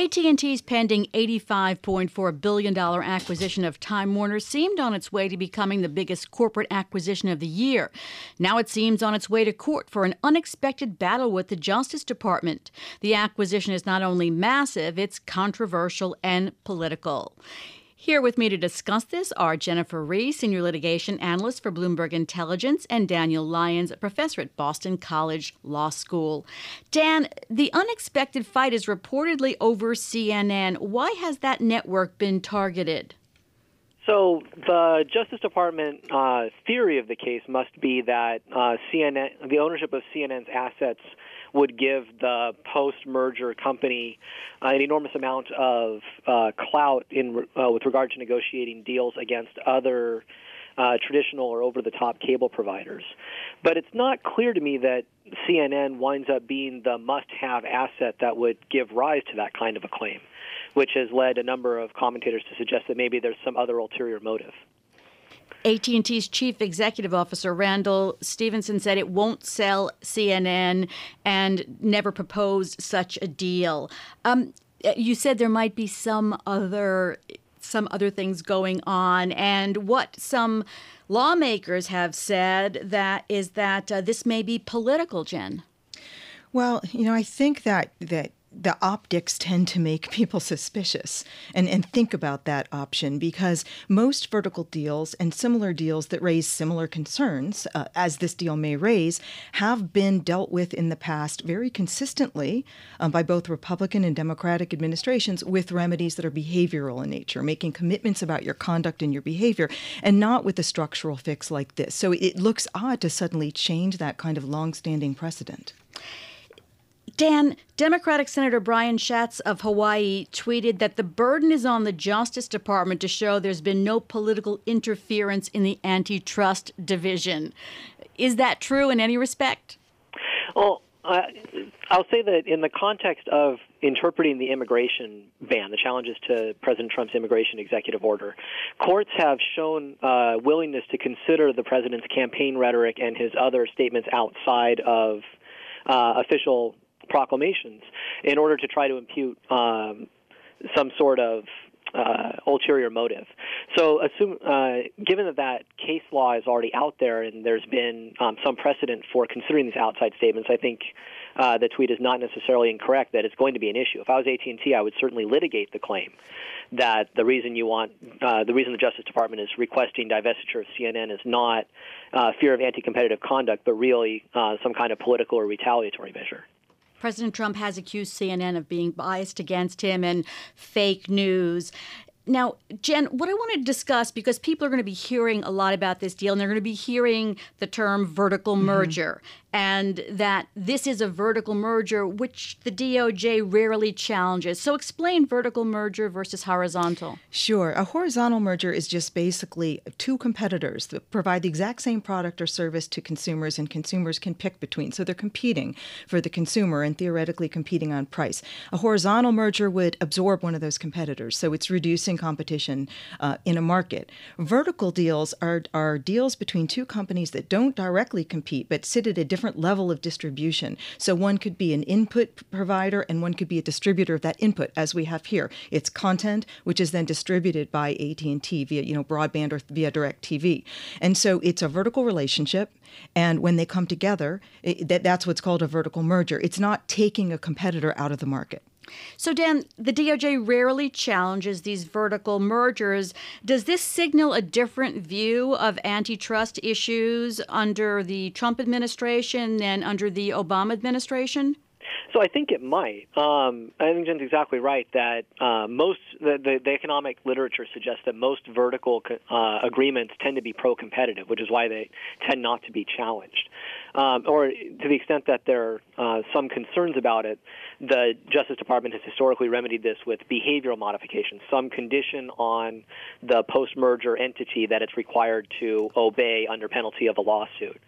AT&T's pending $85.4 billion acquisition of Time Warner seemed on its way to becoming the biggest corporate acquisition of the year. Now it seems on its way to court for an unexpected battle with the Justice Department. The acquisition is not only massive, it's controversial and political. Here with me to discuss this are Jennifer Rie, Senior Litigation Analyst for Bloomberg Intelligence, and Daniel Lyons, Professor at Boston College Law School. Dan, the unexpected fight is reportedly over CNN. Why has that network been targeted? So the Justice Department theory of the case must be that CNN, the ownership of CNN's assets would give the post-merger company an enormous amount of clout with regard to negotiating deals against other traditional or over-the-top cable providers. But it's not clear to me that CNN winds up being the must-have asset that would give rise to that kind of a claim, which has led a number of commentators to suggest that maybe there's some other ulterior motive. AT&T's chief executive officer, Randall Stephenson, said it won't sell CNN and never proposed such a deal. You said there might be some other things going on, and what some lawmakers have said is that this may be political, Jen. Well, I think that the optics tend to make people suspicious and think about that option, because most vertical deals and similar deals that raise similar concerns, as this deal may raise, have been dealt with in the past very consistently by both Republican and Democratic administrations with remedies that are behavioral in nature, making commitments about your conduct and your behavior, and not with a structural fix like this. So it looks odd to suddenly change that kind of longstanding precedent. Dan, Democratic Senator Brian Schatz of Hawaii tweeted that the burden is on the Justice Department to show there's been no political interference in the antitrust division. Is that true in any respect? Well, I'll say that in the context of interpreting the immigration ban, the challenges to President Trump's immigration executive order, courts have shown willingness to consider the president's campaign rhetoric and his other statements outside of official proclamations in order to try to impute some sort of ulterior motive. So given that case law is already out there and there's been some precedent for considering these outside statements, I think the tweet is not necessarily incorrect that it's going to be an issue. If I was AT&T, I would certainly litigate the claim that the reason the Justice Department is requesting divestiture of CNN is not fear of anti-competitive conduct, but really some kind of political or retaliatory measure. President Trump has accused CNN of being biased against him and fake news. Now, Jen, what I want to discuss, because people are going to be hearing a lot about this deal, and they're going to be hearing the term vertical merger, and that this is a vertical merger, which the DOJ rarely challenges. So explain vertical merger versus horizontal. Sure. A horizontal merger is just basically two competitors that provide the exact same product or service to consumers, and consumers can pick between. So they're competing for the consumer and theoretically competing on price. A horizontal merger would absorb one of those competitors, so it's reducing competition in a market. Vertical deals are deals between two companies that don't directly compete but sit at a different level of distribution. So one could be an input provider and one could be a distributor of that input, as we have here. It's content, which is then distributed by AT&T via broadband or via DirecTV. And so it's a vertical relationship. And when they come together, that's what's called a vertical merger. It's not taking a competitor out of the market. So, Dan, the DOJ rarely challenges these vertical mergers. Does this signal a different view of antitrust issues under the Trump administration than under the Obama administration? So I think it might. I think Jen's exactly right that the economic literature suggests that most vertical agreements tend to be pro-competitive, which is why they tend not to be challenged. Or to the extent that there are some concerns about it, the Justice Department has historically remedied this with behavioral modifications, some condition on the post-merger entity that it's required to obey under penalty of a lawsuit.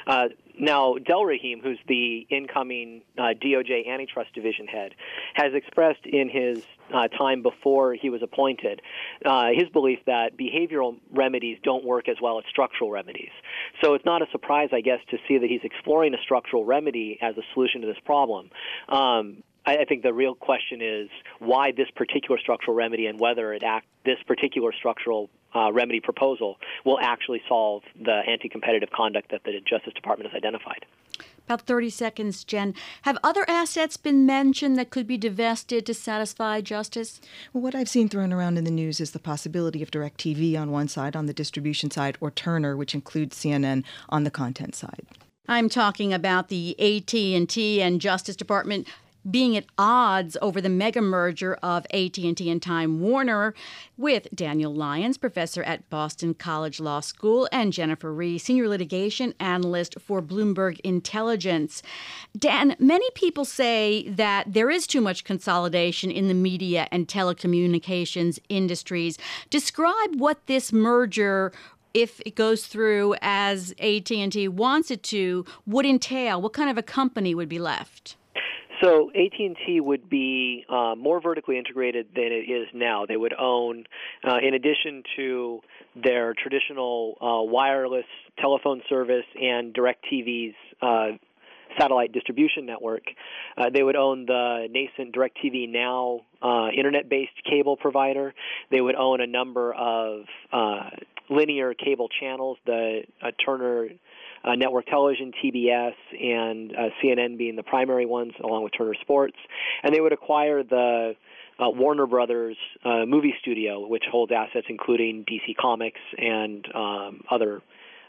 Now, Del Rahim, who's the incoming DOJ antitrust division head, has expressed in his time before he was appointed his belief that behavioral remedies don't work as well as structural remedies. So it's not a surprise, I guess, to see that he's exploring a structural remedy as a solution to this problem. I think the real question is why this particular structural remedy and whether this particular structural remedy proposal will actually solve the anti-competitive conduct that the Justice Department has identified. About 30 seconds, Jen. Have other assets been mentioned that could be divested to satisfy justice? Well, what I've seen thrown around in the news is the possibility of DirecTV on one side, on the distribution side, or Turner, which includes CNN, on the content side. I'm talking about the AT&T and Justice Department being at odds over the mega merger of AT&T and Time Warner, with Daniel Lyons, professor at Boston College Law School, and Jennifer Rie, senior litigation analyst for Bloomberg Intelligence. Dan, many people say that there is too much consolidation in the media and telecommunications industries. Describe what this merger, if it goes through as AT&T wants it to, would entail. What kind of a company would be left? So AT&T would be more vertically integrated than it is now. They would own, in addition to their traditional wireless telephone service and DirecTV's satellite distribution network, they would own the nascent DirecTV Now internet-based cable provider. They would own a number of linear cable channels, the Turner Network Television, TBS, and CNN being the primary ones, along with Turner Sports. And they would acquire the Warner Brothers movie studio, which holds assets including DC Comics and other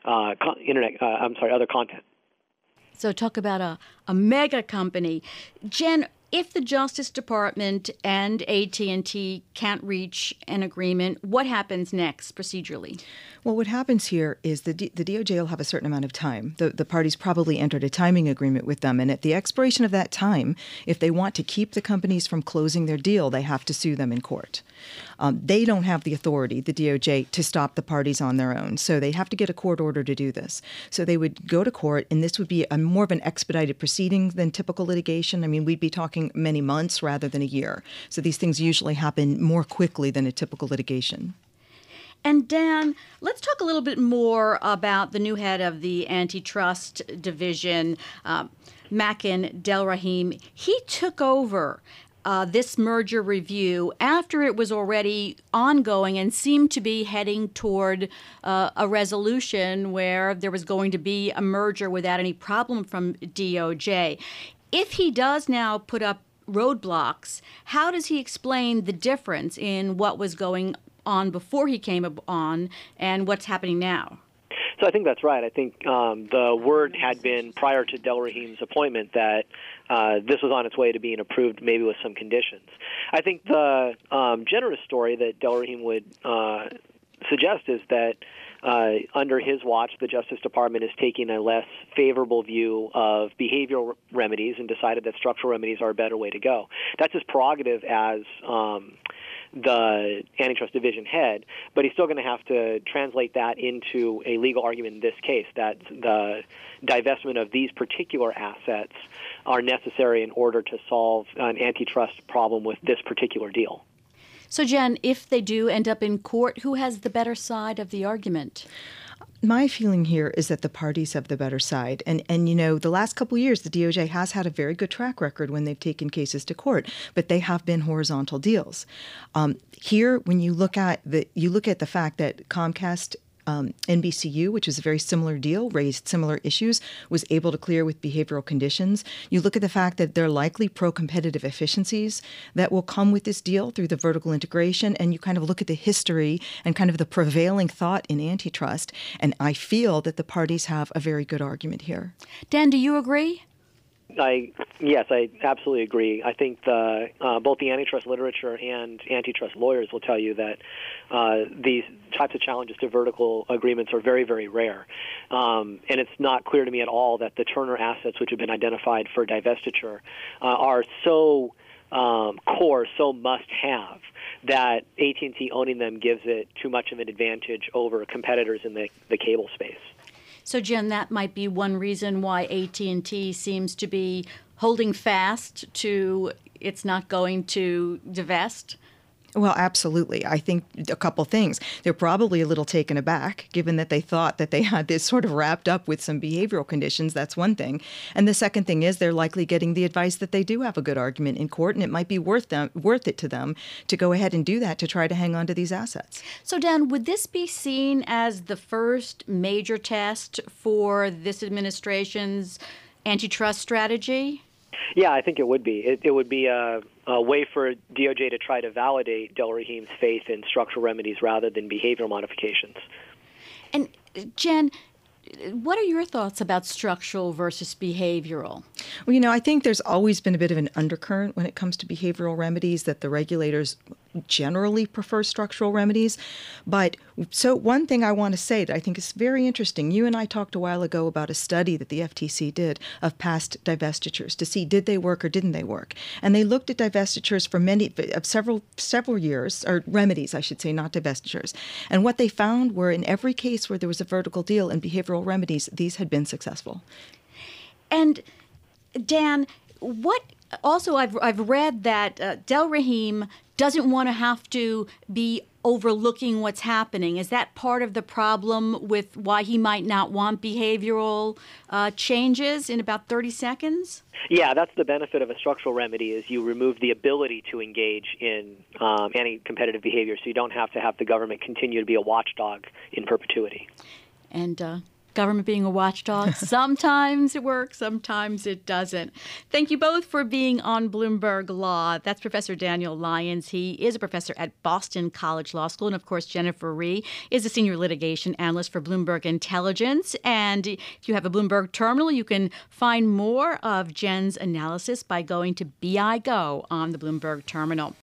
other content. So talk about a mega company. Jen, if the Justice Department and AT&T can't reach an agreement, what happens next procedurally? Well, what happens here is the DOJ will have a certain amount of time. The parties probably entered a timing agreement with them, and at the expiration of that time, if they want to keep the companies from closing their deal, they have to sue them in court. They don't have the authority, the DOJ, to stop the parties on their own, so they have to get a court order to do this. So they would go to court, and this would be more of an expedited proceeding than typical litigation. I mean, we'd be talking many months rather than a year. So these things usually happen more quickly than a typical litigation. And Dan, let's talk a little bit more about the new head of the antitrust division, Makin Delrahim. He took over this merger review after it was already ongoing and seemed to be heading toward a resolution where there was going to be a merger without any problem from DOJ. If he does now put up roadblocks, how does he explain the difference in what was going on before he came on and what's happening now? So I think that's right. I think the word had been prior to Delrahim's appointment that this was on its way to being approved, maybe with some conditions. I think the generous story that Delrahim would suggest is that under his watch, the Justice Department is taking a less favorable view of behavioral remedies and decided that structural remedies are a better way to go. That's his prerogative as the antitrust division head, but he's still going to have to translate that into a legal argument in this case, that the divestment of these particular assets are necessary in order to solve an antitrust problem with this particular deal. So, Jen, if they do end up in court, who has the better side of the argument? My feeling here is that the parties have the better side. And you know, the last couple of years, the DOJ has had a very good track record when they've taken cases to court, but they have been horizontal deals. Here, when you look at the fact that Comcast NBCU, which was a very similar deal, raised similar issues, was able to clear with behavioral conditions. You look at the fact that there are likely pro-competitive efficiencies that will come with this deal through the vertical integration, and you kind of look at the history and kind of the prevailing thought in antitrust, and I feel that the parties have a very good argument here. Dan, do you agree? Yes, I absolutely agree. I think both the antitrust literature and antitrust lawyers will tell you that these types of challenges to vertical agreements are very, very rare. And it's not clear to me at all that the Turner assets, which have been identified for divestiture, are so core, so must-have, that AT&T owning them gives it too much of an advantage over competitors in the cable space. So, Jen, that might be one reason why AT&T seems to be holding fast to it's not going to divest? Well, absolutely. I think a couple things. They're probably a little taken aback, given that they thought that they had this sort of wrapped up with some behavioral conditions. That's one thing. And the second thing is they're likely getting the advice that they do have a good argument in court, and it might be worth it to them to go ahead and do that to try to hang on to these assets. So, Dan, would this be seen as the first major test for this administration's antitrust strategy? Yeah, I think it would be. It would be a way for DOJ to try to validate Del Rahim's faith in structural remedies rather than behavioral modifications. And, Jen, what are your thoughts about structural versus behavioral? Well, I think there's always been a bit of an undercurrent when it comes to behavioral remedies, that the regulators generally prefer structural remedies. But so one thing I want to say that I think is very interesting, you and I talked a while ago about a study that the FTC did of past divestitures to see did they work or didn't they work. And they looked at divestitures for several years, or remedies, I should say, not divestitures. And what they found were in every case where there was a vertical deal in behavioral remedies, these had been successful. And Dan, what also I've read that Del Rahim doesn't want to have to be overlooking what's happening. Is that part of the problem with why he might not want behavioral changes in about 30 seconds? Yeah, that's the benefit of a structural remedy, is you remove the ability to engage in anti-competitive behavior, so you don't have to have the government continue to be a watchdog in perpetuity. And government being a watchdog, sometimes it works, sometimes it doesn't. Thank you both for being on Bloomberg Law. That's Professor Daniel Lyons. He is a professor at Boston College Law School. And, of course, Jennifer Rie is a senior litigation analyst for Bloomberg Intelligence. And if you have a Bloomberg terminal, you can find more of Jen's analysis by going to BI Go on the Bloomberg terminal.